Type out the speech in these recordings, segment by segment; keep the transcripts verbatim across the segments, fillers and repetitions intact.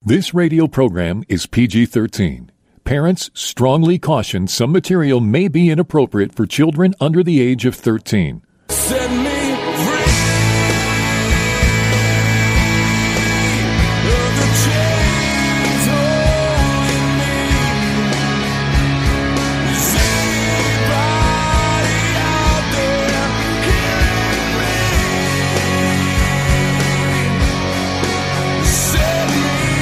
This radio program is P G thirteen. Parents strongly caution some material may be inappropriate for children under the age of thirteen. Set me free of the chains holding me. Is anybody out there hearing me? Set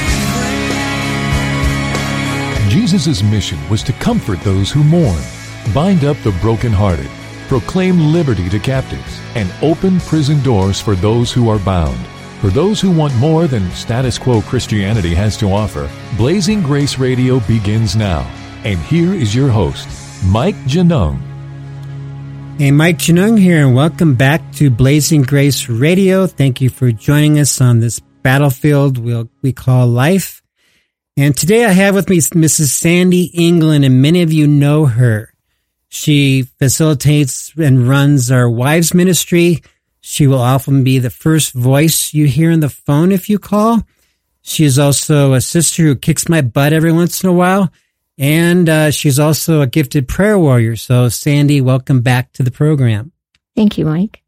me free. Jesus' mission was to comfort those who mourn, bind up the brokenhearted, proclaim liberty to captives, and open prison doors for those who are bound. For those who want more than status quo Christianity has to offer, Blazing Grace Radio begins now. And here is your host, Mike Genung. Hey, Mike Genung here, and welcome back to Blazing Grace Radio. Thank you for joining us on this battlefield we'll, we call life. And today I have with me Missus Sandy England, and many of you know her. She facilitates and runs our wives ministry. She will often be the first voice you hear on the phone if you call. She is also a sister who kicks my butt every once in a while. And uh, she's also a gifted prayer warrior. So, Sandy, welcome back to the program. Thank you, Mike.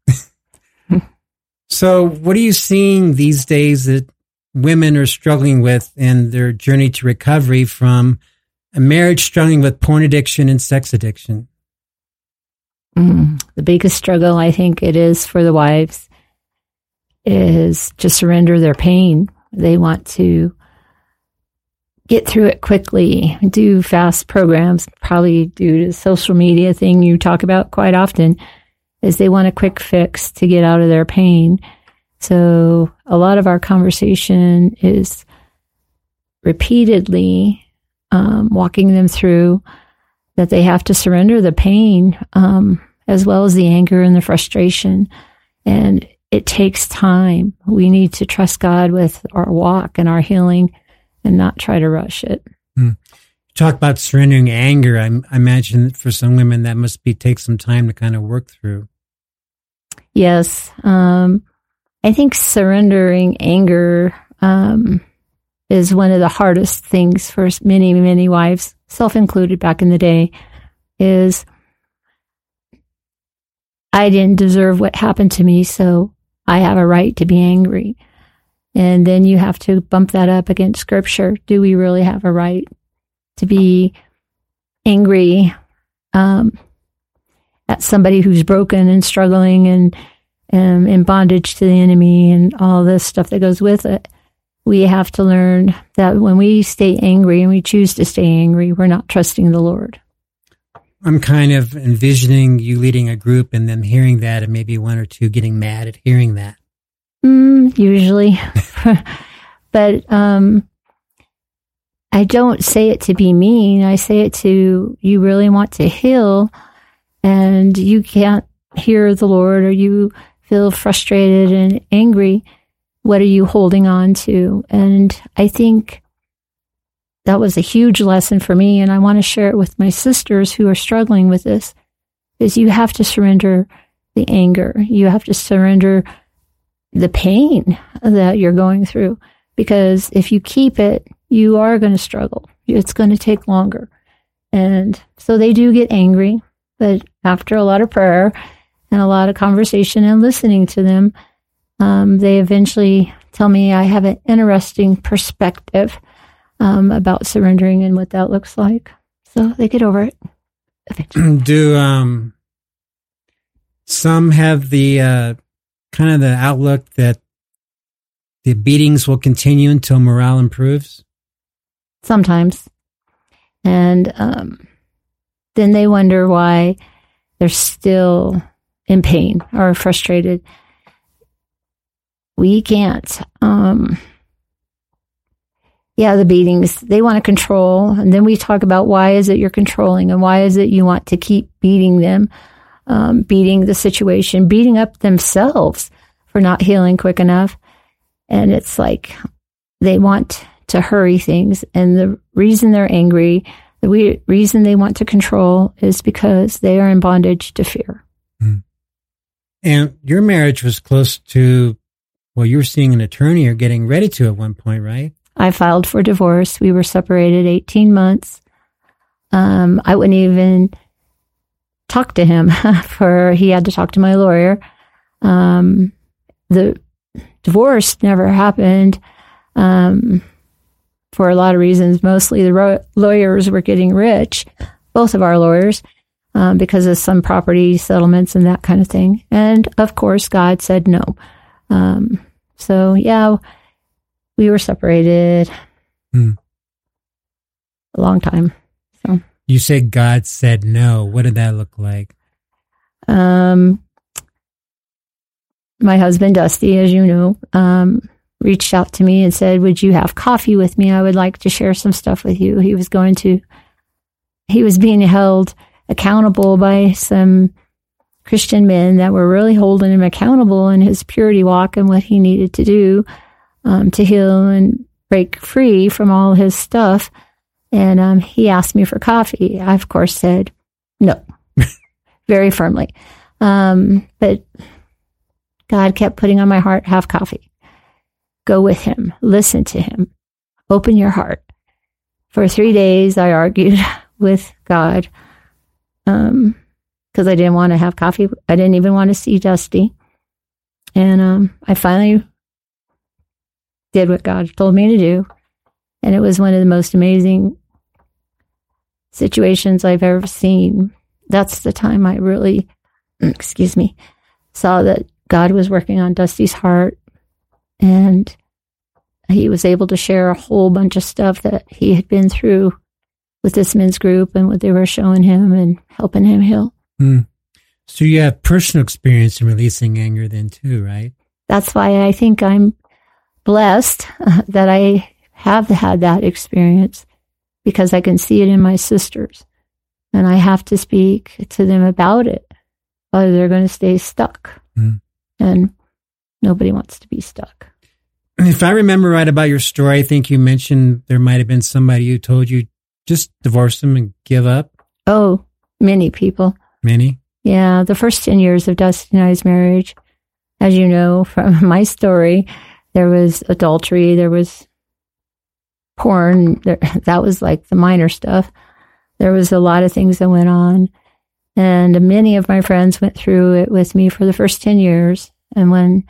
So, what are you seeing these days that women are struggling with in their journey to recovery from a marriage struggling with porn addiction and sex addiction? Mm, the biggest struggle, I think it is for the wives, is to surrender their pain. They want to get through it quickly, do fast programs, probably due to the social media thing you talk about quite often, is they want a quick fix to get out of their pain. So a lot of our conversation is repeatedly um, walking them through that they have to surrender the pain, um, as well as the anger and the frustration. And it takes time. We need to trust God with our walk and our healing and not try to rush it. Hmm. Talk about surrendering anger. I, I imagine that for some women that must be take some time to kind of work through. Yes. Um, I think surrendering anger um, is one of the hardest things for many, many wives, self-included back in the day, is I didn't deserve what happened to me, so I have a right to be angry. And then you have to bump that up against Scripture. Do we really have a right to be angry um, at somebody who's broken and struggling and um, in bondage to the enemy and all this stuff that goes with it? We have to learn that when we stay angry and we choose to stay angry, we're not trusting the Lord. I'm kind of envisioning you leading a group and them hearing that and maybe one or two getting mad at hearing that. Mm, usually. But um, I don't say it to be mean. I say it to, you really want to heal and you can't hear the Lord, or you feel frustrated and angry. What are you holding on to? And I think that was a huge lesson for me, and I want to share it with my sisters who are struggling with this, is you have to surrender the anger. You have to surrender the pain that you're going through, because if you keep it, you are going to struggle. It's going to take longer. And so they do get angry, but after a lot of prayer and a lot of conversation and listening to them, Um, they eventually tell me I have an interesting perspective um, about surrendering and what that looks like. So they get over it eventually. Do um, some have the uh, kind of the outlook that the beatings will continue until morale improves? Sometimes. And um, then they wonder why they're still in pain or frustrated. We can't. Um, yeah, the beatings, they want to control. And then we talk about why is it you're controlling and why is it you want to keep beating them, um, beating the situation, beating up themselves for not healing quick enough. And it's like they want to hurry things. And the reason they're angry, the we, reason they want to control is because they are in bondage to fear. Mm. And your marriage was close to, well, you were seeing an attorney or getting ready to at one point, right? I filed for divorce. We were separated eighteen months. Um, I wouldn't even talk to him for, he had to talk to my lawyer. Um, the divorce never happened, um, for a lot of reasons. Mostly the ro- lawyers were getting rich, both of our lawyers, um, because of some property settlements and that kind of thing. And of course, God said no. Um, so yeah, we were separated Hmm. a long time. So, You said God said no. What did that look like? um, my husband, Dusty, as you know, um, reached out to me and said, would you have coffee with me? I would like to share some stuff with you. He was going to, he was being held accountable by some Christian men that were really holding him accountable in his purity walk and what he needed to do um, to heal and break free from all his stuff. And um, he asked me for coffee. I, of course, said no, very firmly. Um, but God kept putting on my heart, have coffee. Go with him. Listen to him. Open your heart. For three days, I argued with God um, because I didn't want to have coffee. I didn't even want to see Dusty. And um, I finally did what God told me to do. And it was one of the most amazing situations I've ever seen. That's the time I really, excuse me, saw that God was working on Dusty's heart, and he was able to share a whole bunch of stuff that he had been through with this men's group and what they were showing him and helping him heal. Hmm. So you have personal experience in releasing anger then too, right? That's why I think I'm blessed uh, that I have had that experience, because I can see it in my sisters, and I have to speak to them about it, or they're going to stay stuck. Mm. And nobody wants to be stuck. If I remember right about your story, I think you mentioned there might have been somebody who told you just divorce them and give up. Oh, many people. Many? Yeah, the first ten years of Dusty and I's marriage, as you know from my story, there was adultery, there was porn, there, that was like the minor stuff. There was a lot of things that went on. And many of my friends went through it with me for the first ten years. And when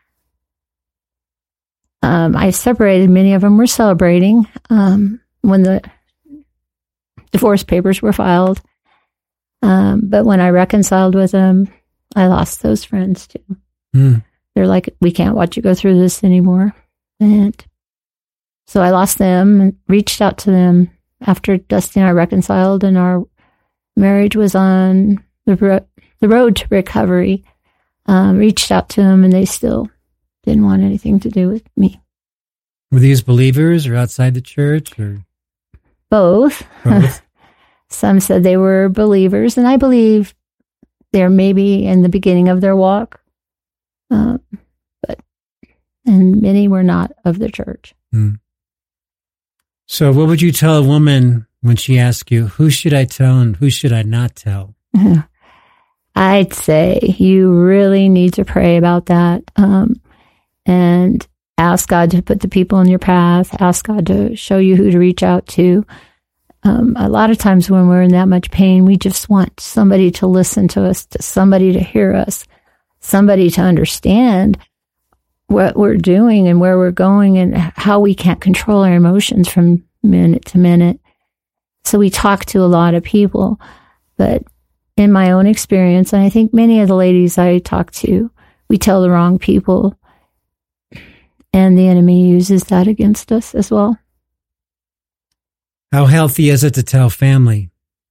um, I separated, many of them were celebrating um, when the divorce papers were filed. Um, but when I reconciled with them, I lost those friends too. Mm. They're like, we can't watch you go through this anymore. And so I lost them and reached out to them after Dusty and I reconciled, and our marriage was on the, ro- the road to recovery. Um, reached out to them, and they still didn't want anything to do with me. Were these believers or outside the church or Both. both? Some said they were believers, and I believe they're maybe in the beginning of their walk. Um, but and many were not of the church. Hmm. So what would you tell a woman when she asks you, who should I tell and who should I not tell? I'd say you really need to pray about that, um, and ask God to put the people in your path. Ask God to show you who to reach out to. Um, a lot of times when we're in that much pain, we just want somebody to listen to us, to somebody to hear us, somebody to understand what we're doing and where we're going and how we can't control our emotions from minute to minute. So we talk to a lot of people, but in my own experience, and I think many of the ladies I talk to, we tell the wrong people, and the enemy uses that against us as well. How healthy is it to tell family?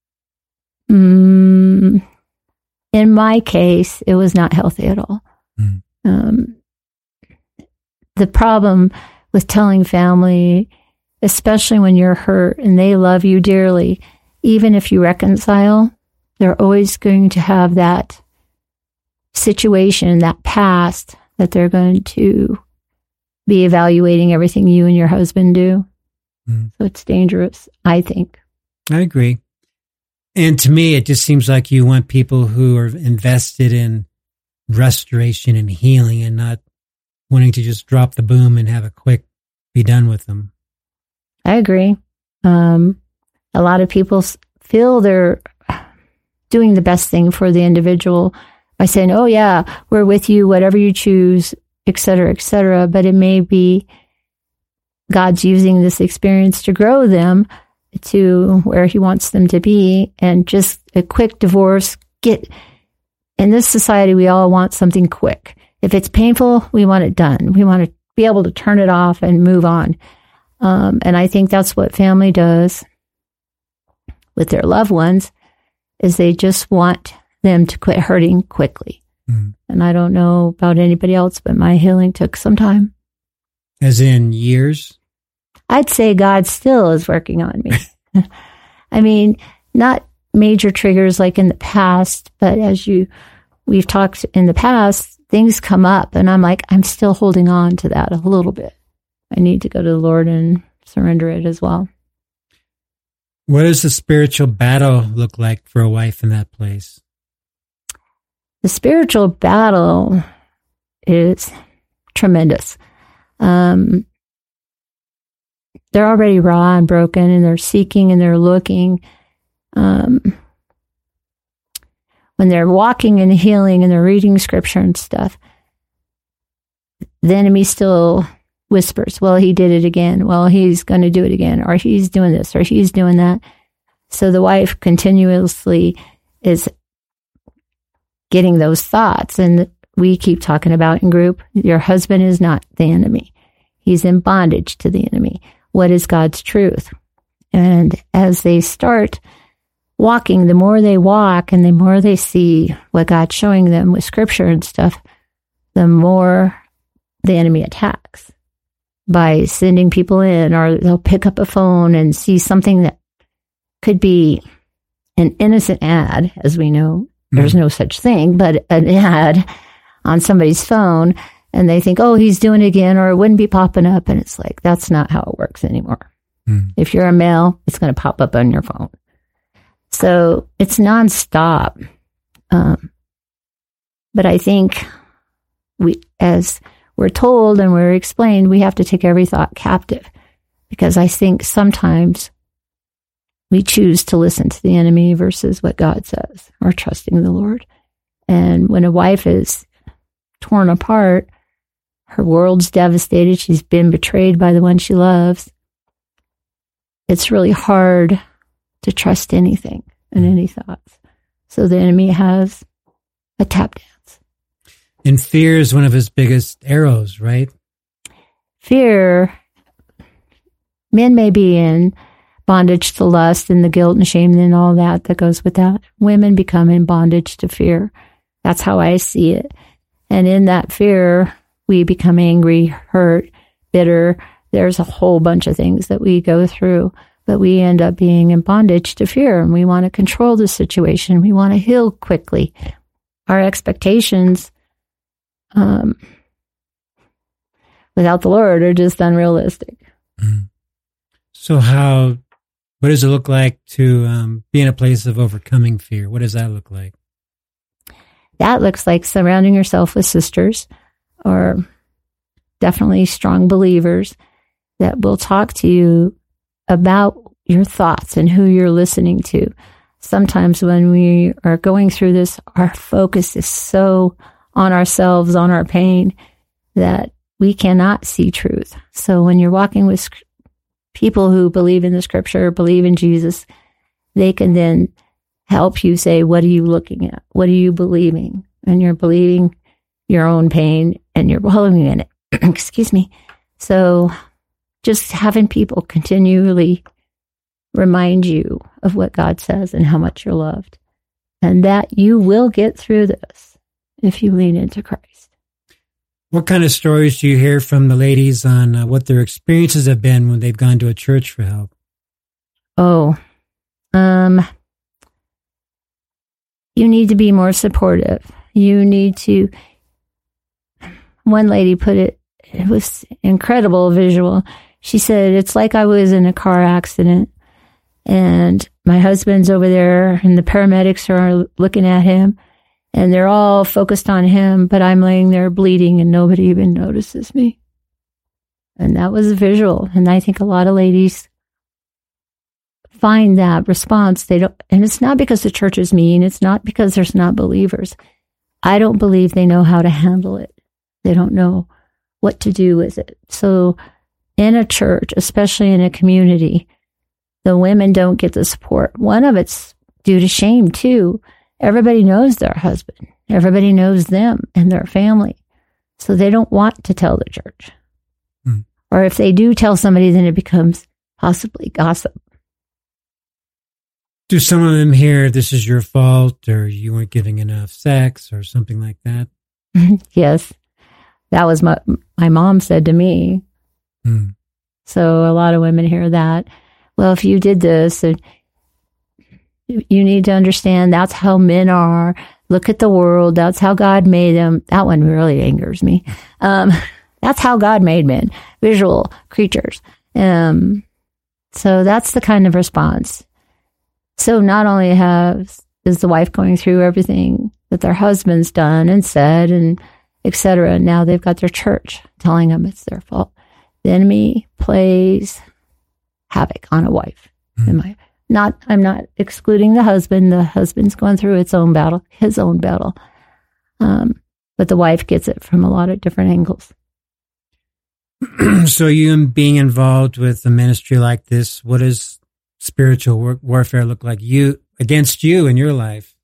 Mm, in my case, it was not healthy at all. Mm. Um, the problem with telling family, especially when you're hurt and they love you dearly, even if you reconcile, they're always going to have that situation, that past, that they're going to be evaluating everything you and your husband do. Mm. So it's dangerous, I think. I agree. And to me, it just seems like you want people who are invested in restoration and healing and not wanting to just drop the boom and have a quick be done with them. I agree. Um, a lot of people s- feel they're doing the best thing for the individual by saying, oh yeah, we're with you, whatever you choose, et cetera, et cetera. But it may be God's using this experience to grow them to where he wants them to be. And just a quick divorce, get in this society, we all want something quick. If it's painful, we want it done. We want to be able to turn it off and move on. Um, and I think that's what family does with their loved ones, is they just want them to quit hurting quickly. Mm. And I don't know about anybody else, but my healing took some time. As in years? I'd say God still is working on me. I mean, not major triggers like in the past, but as you, we've talked in the past, things come up and I'm like, I'm still holding on to that a little bit. I need to go to the Lord and surrender it as well. What does the spiritual battle look like for a wife in that place? The spiritual battle is tremendous. Um, they're already raw and broken, and they're seeking and they're looking. Um, when they're walking and healing and they're reading scripture and stuff, the enemy still whispers, well, he did it again. Well, he's going to do it again, or he's doing this, or he's doing that. So the wife continuously is getting those thoughts. And we keep talking about in group, your husband is not the enemy. He's in bondage to the enemy. What is God's truth? And as they start walking, the more they walk and the more they see what God's showing them with scripture and stuff, the more the enemy attacks by sending people in, or they'll pick up a phone and see something that could be an innocent ad, as we know. There's no such thing, but an ad on somebody's phone, and they think, oh, he's doing it again, or it wouldn't be popping up. And it's like, that's not how it works anymore. Mm. If you're a male, it's going to pop up on your phone. So it's nonstop. Um, but I think we, as we're told and we're explained, we have to take every thought captive, because I think sometimes we choose to listen to the enemy versus what God says, or trusting the Lord. And when a wife is torn apart, her world's devastated, she's been betrayed by the one she loves, it's really hard to trust anything and any thoughts. So the enemy has a tap dance. And fear is one of his biggest arrows, right? Fear, men may be in bondage to lust and the guilt and shame and all that that goes with that. Women become in bondage to fear. That's how I see it. And in that fear, we become angry, hurt, bitter. There's a whole bunch of things that we go through, but we end up being in bondage to fear, and we want to control the situation. We want to heal quickly. Our expectations um, without the Lord are just unrealistic. Mm. So how, what does it look like to um, be in a place of overcoming fear? What does that look like? That looks like surrounding yourself with sisters, or definitely strong believers that will talk to you about your thoughts and who you're listening to. Sometimes when we are going through this, our focus is so on ourselves, on our pain, that we cannot see truth. So when you're walking with people who believe in the scripture, believe in Jesus, they can then help you say, what are you looking at? What are you believing? And you're believing your own pain and you're wallowing in it. Excuse me. So just having people continually remind you of what God says and how much you're loved, and that you will get through this if you lean into Christ. What kind of stories do you hear from the ladies on uh, what their experiences have been when they've gone to a church for help? Oh, um, you need to be more supportive. You need to, one lady put it, it was incredible visual. She said, it's like I was in a car accident and my husband's over there and the paramedics are looking at him and they're all focused on him, but I'm laying there bleeding and nobody even notices me. And that was a visual. And I think a lot of ladies find that response. They don't, and it's not because the church is mean. It's not because there's not believers. I don't believe they know how to handle it. They don't know what to do with it. So in a church, especially in a community, the women don't get the support. One of it's due to shame too. Everybody knows their husband. Everybody knows them and their family. So they don't want to tell the church. Hmm. Or if they do tell somebody, then it becomes possibly gossip. Do some of them hear this is your fault, or you weren't giving enough sex, or something like that? Yes. That was what my mom said to me. Hmm. So a lot of women hear that. Well, if you did this, and you need to understand that's how men are. Look at the world. That's how God made them. That one really angers me. Um, that's how God made men, visual creatures. Um, so that's the kind of response. So not only have is the wife going through everything that their husband's done and said and et cetera, now they've got their church telling them it's their fault. The enemy plays havoc on a wife. Mm-hmm. Am I not? I'm not excluding the husband. The husband's going through its own battle, his own battle. Um, but the wife gets it from a lot of different angles. So you being involved with a ministry like this, what does spiritual war- warfare look like you against you in your life?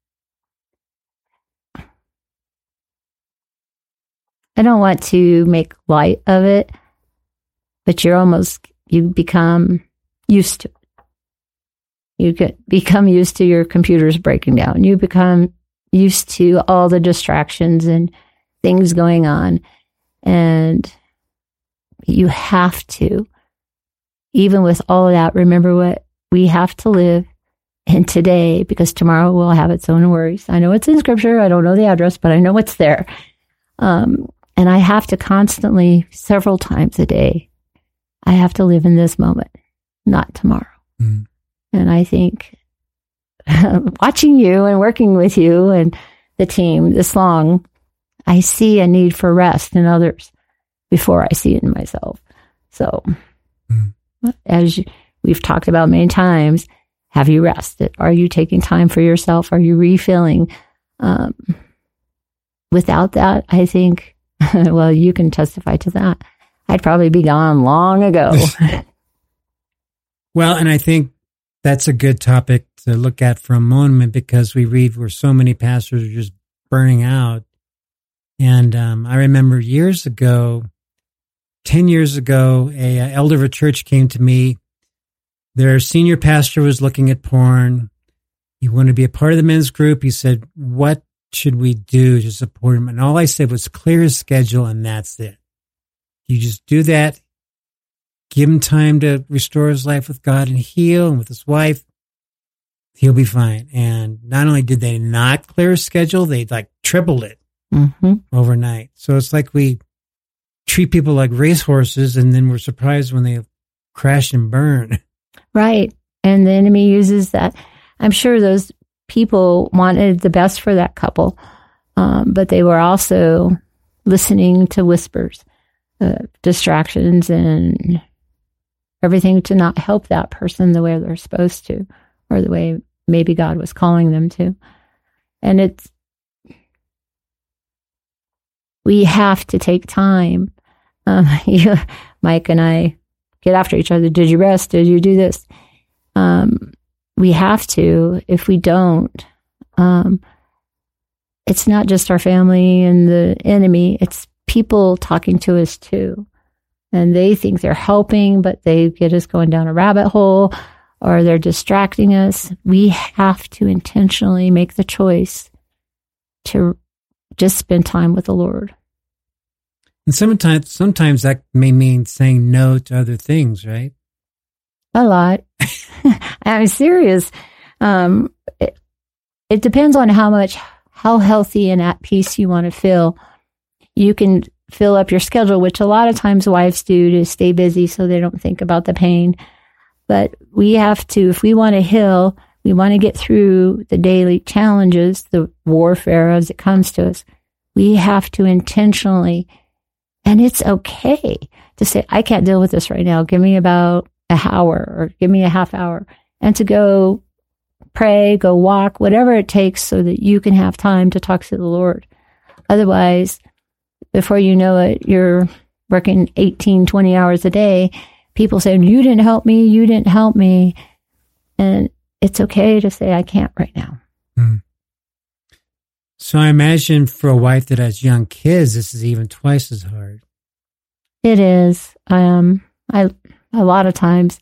I don't want to make light of it, but you're almost, you become used to it. You get, become used to your computers breaking down. You become used to all the distractions and things going on. And you have to, even with all of that, remember what we have to live in today, because tomorrow will have its own worries. I know it's in scripture. I don't know the address, but I know it's there. Um, and I have to constantly, several times a day, I have to live in this moment, not tomorrow. Mm. And I think watching you and working with you and the team this long, I see a need for rest in others before I see it in myself. So mm. as you, we've talked about many times, have you rested? Are you taking time for yourself? Are you refilling? Um, without that, I think, well, you can testify to that. I'd probably be gone long ago. Well, and I think that's a good topic to look at for a moment, because we read where so many pastors are just burning out. And um, I remember years ago, ten years ago, a, a elder of a church came to me. Their senior pastor was looking at porn. He wanted to be a part of the men's group. He said, what should we do to support him? And all I said was clear his schedule, and that's it. You just do that. Give him time to restore his life with God and heal, and with his wife, he'll be fine. And not only did they not clear his schedule, they like tripled it mm-hmm. overnight. So it's like we treat people like racehorses, and then we're surprised when they crash and burn. Right. And the enemy uses that. I'm sure those people wanted the best for that couple, um, but they were also listening to whispers, uh, distractions, and everything to not help that person the way they're supposed to, or the way maybe God was calling them to. And it's, we have to take time. Um, you, Mike and I get after each other. Did you rest? Did you do this? Um, we have to. If we don't, um, it's not just our family and the enemy. It's people talking to us too. And they think they're helping, but they get us going down a rabbit hole, or they're distracting us. We have to intentionally make the choice to just spend time with the Lord. And sometimes, sometimes that may mean saying no to other things, right? A lot. I'm serious. Um, it, it depends on how much, how healthy and at peace you want to feel. You can fill up your schedule, which a lot of times wives do to stay busy so they don't think about the pain. But we have to, if we want to heal, we want to get through the daily challenges, the warfare as it comes to us. We have to intentionally, and it's okay to say, I can't deal with this right now. Give me about an hour, or give me a half hour. and to go pray, go walk, whatever it takes so that you can have time to talk to the Lord. Otherwise, before you know it, you're working eighteen, twenty hours a day, people saying, you didn't help me, you didn't help me. And it's okay to say, I can't right now. Mm. So I imagine for a wife that has young kids, this is even twice as hard. It is. Um, I a lot of times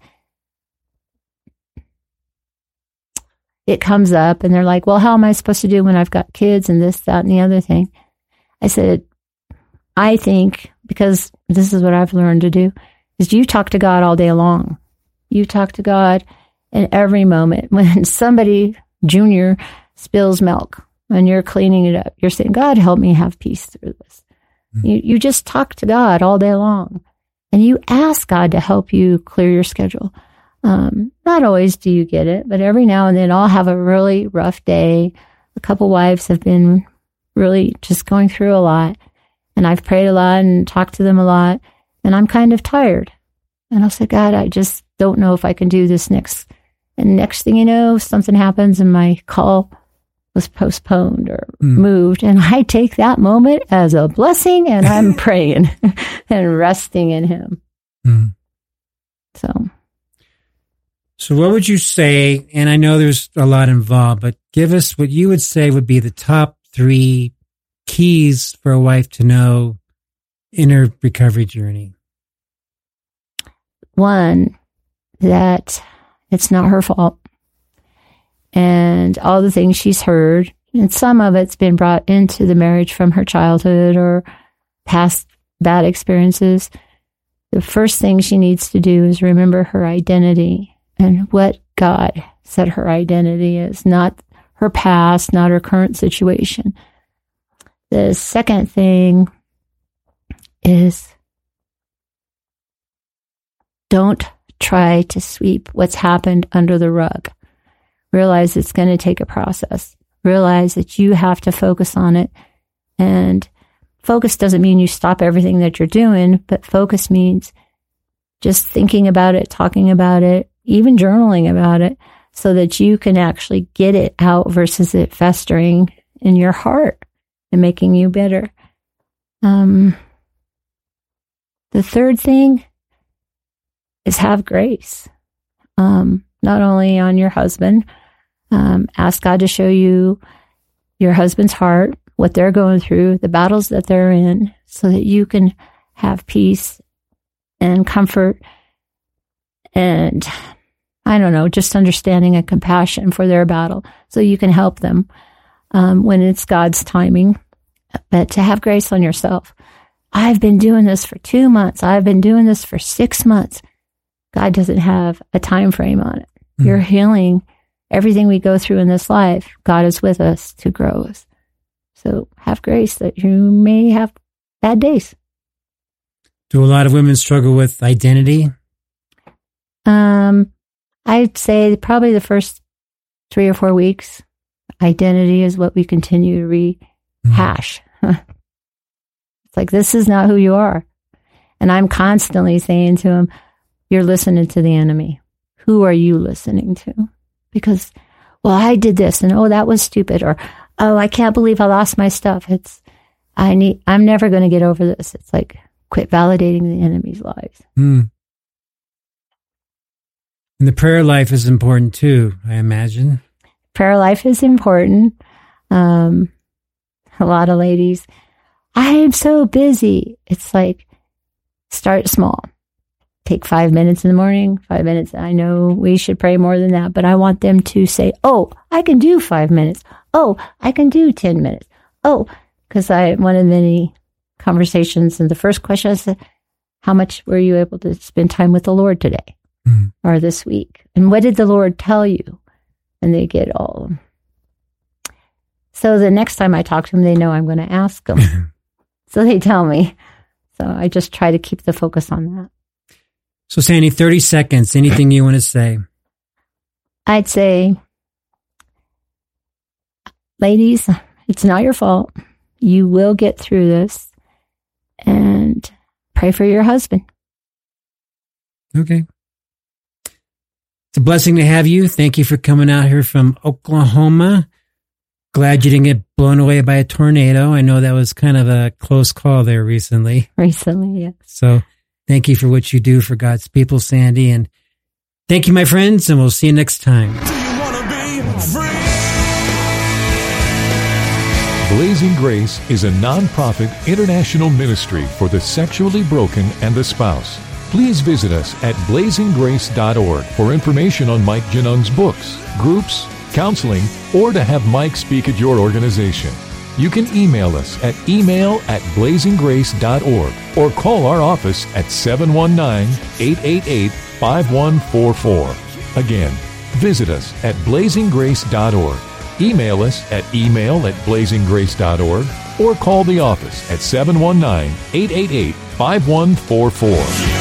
it comes up and they're like, well, how am I supposed to do when I've got kids and this, that, and the other thing? I said, I think, because this is what I've learned to do, is you talk to God all day long. You talk to God in every moment. When somebody, junior, spills milk and you're cleaning it up, you're saying, God, help me have peace through this. Mm-hmm. You, you just talk to God all day long. And you ask God to help you clear your schedule. Um, not always do you get it, but every now and then I'll have a really rough day. A couple wives have been really just going through a lot. And I've prayed a lot and talked to them a lot. And I'm kind of tired. And I'll say, God, I just don't know if I can do this next. And next thing you know, something happens and my call was postponed or mm. moved. And I take that moment as a blessing and I'm praying and resting in Him. Mm. So. So what would you say, and I know there's a lot involved, but give us what you would say would be the top three keys for a wife to know in her recovery journey. One, that it's not her fault. And all the things she's heard, and some of it's been brought into the marriage from her childhood or past bad experiences. The first thing she needs to do is remember her identity and what God said her identity is, not her past, not her current situation. The second thing is don't try to sweep what's happened under the rug. Realize it's going to take a process. Realize that you have to focus on it. And focus doesn't mean you stop everything that you're doing, but focus means just thinking about it, talking about it, even journaling about it, so that you can actually get it out versus it festering in your heart and making you bitter. Um, the third thing is have grace. Um, not only on your husband, um, ask God to show you your husband's heart, what they're going through, the battles that they're in, so that you can have peace and comfort and, I don't know, just understanding and compassion for their battle, so you can help them um, when it's God's timing. But to have grace on yourself. I've been doing this for two months. I've been doing this for six months. God doesn't have a time frame on it. Mm. You're healing everything we go through in this life. God is with us to grow us. So have grace that you may have bad days. Do a lot of women struggle with identity? Um, I'd say probably the first three or four weeks, identity is what we continue to rehash. Mm. It's like, this is not who you are. And I'm constantly saying to him, you're listening to the enemy. Who are you listening to? Because, well, I did this and, oh, that was stupid. Or, oh, I can't believe I lost my stuff. It's, I need, I'm never going to get over this. It's like, quit validating the enemy's lies. Mm. And the prayer life is important too, I imagine. Prayer life is important. Um, a lot of ladies, I am so busy. It's like, start small. Take five minutes in the morning, five minutes. I know we should pray more than that, but I want them to say, oh, I can do five minutes. Oh, I can do ten minutes. Oh, because I, one of the many conversations, and the first question I said, how much were you able to spend time with the Lord today mm. or this week? And what did the Lord tell you? And they get all. So the next time I talk to them, they know I'm going to ask them. So they tell me. So I just try to keep the focus on that. So Sandy, thirty seconds, anything you want to say? I'd say, ladies, it's not your fault. You will get through this, and pray for your husband. Okay. It's a blessing to have you. Thank you for coming out here from Oklahoma. Glad you didn't get blown away by a tornado. I know that was kind of a close call there recently. Recently, yeah. So thank you for what you do for God's people, Sandy. And thank you, my friends, and we'll see you next time. Do you want to be free? Blazing Grace is a nonprofit international ministry for the sexually broken and the spouse. Please visit us at blazing grace dot org for information on Mike Genung's books, groups, counseling, or to have Mike speak at your organization. You can email us at email at blazing grace dot org or call our office at seven one nine, eight eight eight, five one four four. Again, visit us at blazing grace dot org. Email us at email at blazing grace dot org or call the office at seven one nine, eight eight eight, five one four four.